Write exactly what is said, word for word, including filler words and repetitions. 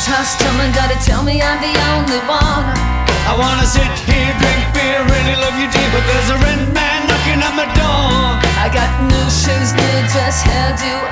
trust someone, gotta tell me I'm the only one. I wanna sit here, drink beer, really love you dear, but there's a rent man knocking at my door. I got new shoes, new dress, hairdo,